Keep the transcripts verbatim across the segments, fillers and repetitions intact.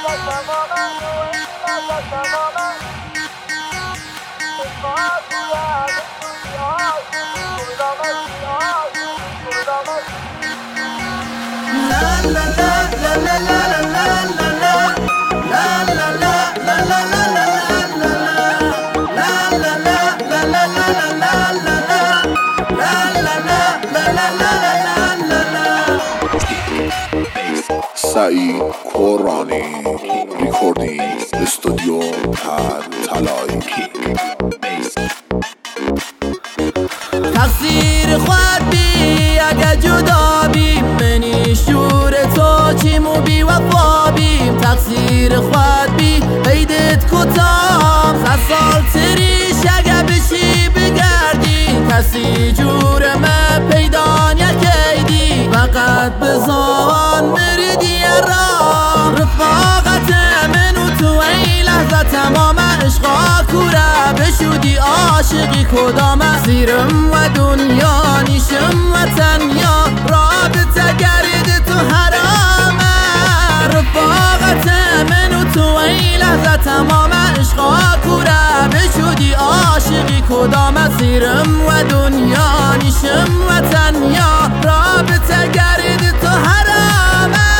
سعید کورانی ریکوردینگ استودیو پر طلایی. تقصیر خود بی اگه جدا بیم، منی شور تو چیمو بی وفا بیم. تقصیر خود بی عیدت کتام، صد سال تریش اگه بشی بگردی. کسی جورمه پیدان یکیدی، فقط بزان مردی را رفاقت من و تو ای لحظه تمام عشقا کوره بشودی عاشقی کدامه. سیرم و دنیا نیشم و تنیا، رابطه گرد تو حرامه. رفاقت من و تو ای لحظه تمام عشقا کوره بشودی عاشقی کدامه. سیرم و دنیا نیشم و تنیا، رابطه گرد تو حرامه.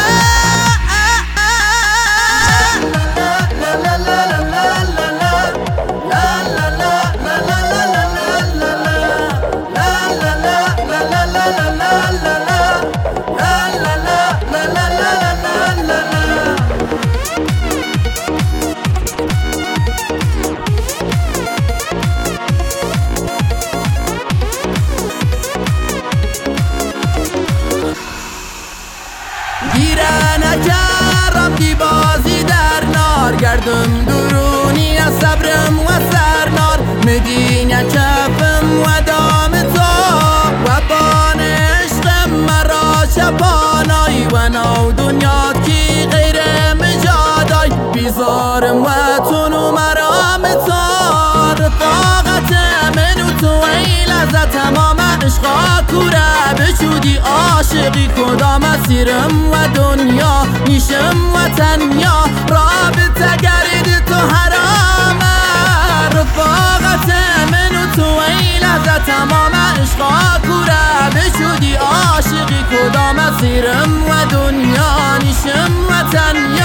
گیره نکرم دی بازی در نار، گردم درونی از صبرم و سرنار. مدین کفم و دام تو و بان عشقم مرا شبانای، و نو دنیات کی غیر مجادای. بیزارم و تونو مرام تو، رفاقت من و تو ای لحظه تمام عشقا کوره بشودی عاشقی کدامه. سیرم و دنیا نیشم و تنیا، رابطه گرد تو حرامه. رفاقت من و تو ای لحظه تمام عشقا کوره بشودی عاشقی کدامه. سیرم و دنیا نیشم و تنیا،